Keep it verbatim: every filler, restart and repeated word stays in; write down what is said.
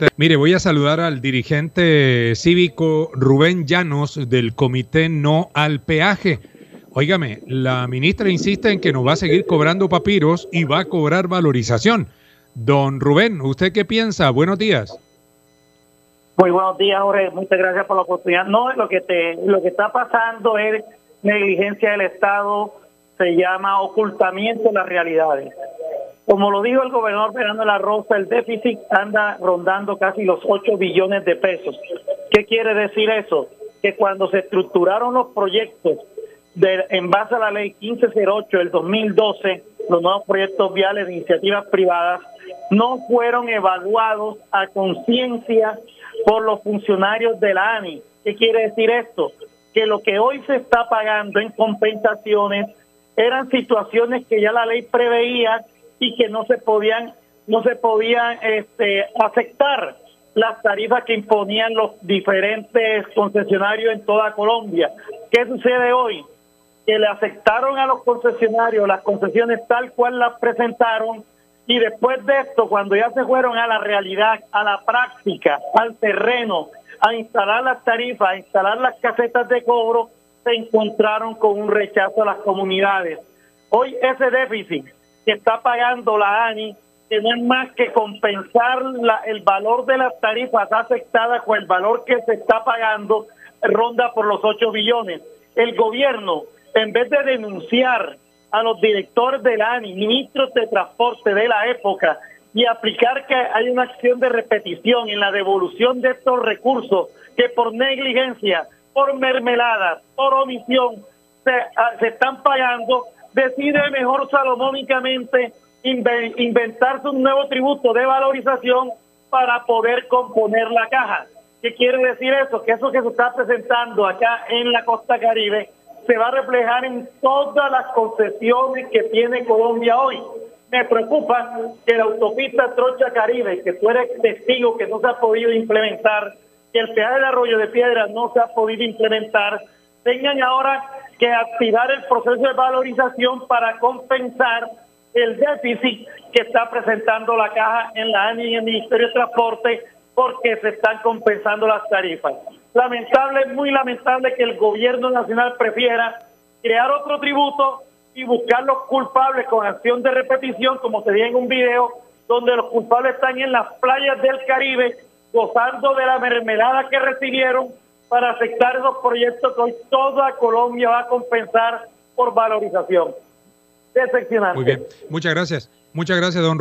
Mire, voy a saludar al dirigente cívico Rubén Llanos del Comité No al Peaje. Óigame, la ministra insiste en que nos va a seguir cobrando papiros y va a cobrar valorización. Don Rubén, ¿usted qué piensa? Buenos días. Muy buenos días, Jorge. Muchas gracias por la oportunidad. No, lo que te, lo que está pasando es negligencia del Estado, se llama ocultamiento de las realidades. Como lo dijo el gobernador Fernando de la Rosa, el déficit anda rondando casi los ocho billones de pesos. ¿Qué quiere decir eso? Que cuando se estructuraron los proyectos de, en base a la ley quince cero ocho del dos mil doce, los nuevos proyectos viales de iniciativas privadas, no fueron evaluados a conciencia por los funcionarios de la A N I. ¿Qué quiere decir esto? Que lo que hoy se está pagando en compensaciones eran situaciones que ya la ley preveía y que no se podían no se podían este, aceptar las tarifas que imponían los diferentes concesionarios en toda Colombia. ¿Qué sucede hoy? Que le aceptaron a los concesionarios las concesiones tal cual las presentaron, y después de esto, cuando ya se fueron a la realidad, a la práctica, al terreno, a instalar las tarifas, a instalar las casetas de cobro, se encontraron con un rechazo a las comunidades. Hoy ese déficit que está pagando la A N I, que no es más que compensar la, el valor de las tarifas aceptadas con el valor que se está pagando, ronda por los ocho billones. El gobierno, en vez de denunciar a los directores de la A N I, ministros de transporte de la época, y aplicar que hay una acción de repetición en la devolución de estos recursos que por negligencia, por mermeladas, por omisión, se, se están pagando, decide mejor salomónicamente inventarse un nuevo tributo de valorización para poder componer la caja. ¿Qué quiere decir eso? Que eso que se está presentando acá en la costa Caribe se va a reflejar en todas las concesiones que tiene Colombia hoy. Me preocupa que la autopista Trocha Caribe, que tú eres testigo que no se ha podido implementar, que el peaje de Arroyo de Piedra no se ha podido implementar, tengan ahora que activar el proceso de valorización para compensar el déficit que está presentando la caja en la A N I y en el Ministerio de Transporte, porque se están compensando las tarifas. Lamentable, muy lamentable que el gobierno nacional prefiera crear otro tributo y buscar los culpables con acción de repetición, como se ve en un video, donde los culpables están en las playas del Caribe, gozando de la mermelada que recibieron para aceptar esos proyectos que hoy toda Colombia va a compensar por valorización. Decepcionante. Muy bien, muchas gracias. Muchas gracias, don